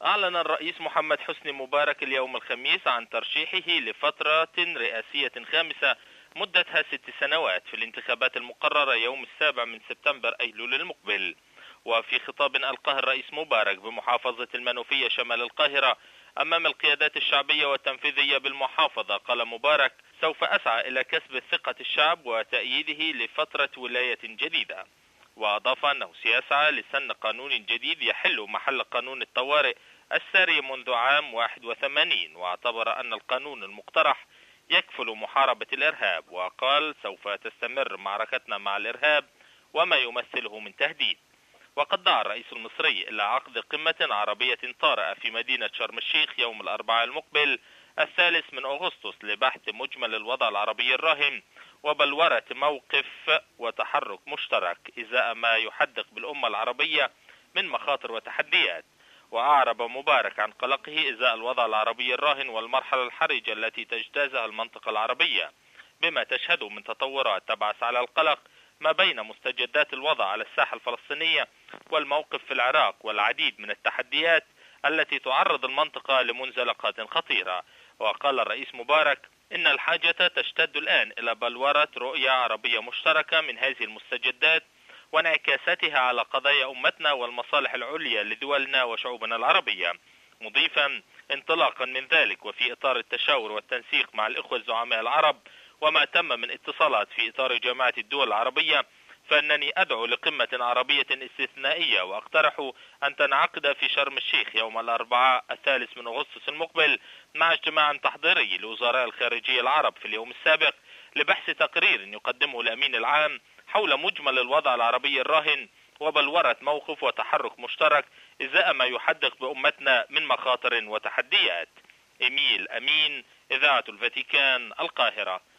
أعلن الرئيس محمد حسني مبارك اليوم الخميس عن ترشيحه لفترة رئاسية خامسة مدتها 6 سنوات في الانتخابات المقررة يوم 7 من سبتمبر أيلول المقبل. وفي خطاب ألقاه الرئيس مبارك بمحافظة المنوفية شمال القاهرة أمام القيادات الشعبية والتنفيذية بالمحافظة، قال مبارك: سوف أسعى إلى كسب ثقة الشعب وتأييده لفترة ولاية جديدة. وأضاف أنه سيسعى لسن قانون جديد يحل محل قانون الطوارئ الساري منذ عام 81، واعتبر أن القانون المقترح يكفل محاربة الإرهاب، وقال: سوف تستمر معركتنا مع الإرهاب وما يمثله من تهديد. وقد دعا الرئيس المصري إلى عقد قمة عربية طارئة في مدينة شرم الشيخ يوم الأربعاء المقبل 3 أغسطس لبحث مجمل الوضع العربي الراهن وبلورة موقف وتحرك مشترك إزاء ما يحدق بالأمة العربية من مخاطر وتحديات. وأعرب مبارك عن قلقه إزاء الوضع العربي الراهن والمرحلة الحرجة التي تجتازها المنطقة العربية، بما تشهده من تطورات تبعث على القلق ما بين مستجدات الوضع على الساحة الفلسطينية والموقف في العراق والعديد من التحديات التي تعرض المنطقة لمنزلقات خطيرة. وقال الرئيس مبارك: إن الحاجة تشتد الآن إلى بلورة رؤية عربية مشتركة من هذه المستجدات وانعكاساتها على قضايا أمتنا والمصالح العليا لدولنا وشعوبنا العربية، مضيفا: انطلاقا من ذلك وفي إطار التشاور والتنسيق مع الإخوة الزعماء العرب وما تم من اتصالات في إطار جامعة الدول العربية، فإنني أدعو لقمة عربية استثنائية وأقترح أن تنعقد في شرم الشيخ يوم الأربعاء 3 من أغسطس المقبل مع اجتماع تحضيري لوزراء الخارجية العرب في اليوم السابق لبحث تقرير يقدمه الأمين العام حول مجمل الوضع العربي الراهن وبلورة موقف وتحرك مشترك إزاء ما يحدق بأمتنا من مخاطر وتحديات. إيميل أمين، إذاعة الفاتيكان، القاهرة.